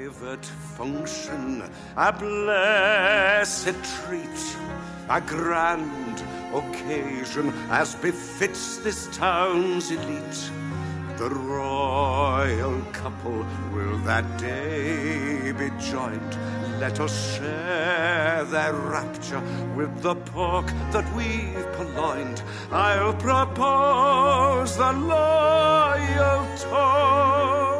private function, a blessed treat, a grand occasion as befits this town's elite. The royal couple will that day be joined. Let us share their rapture with the pork that we've purloined. I'll propose the loyal toast.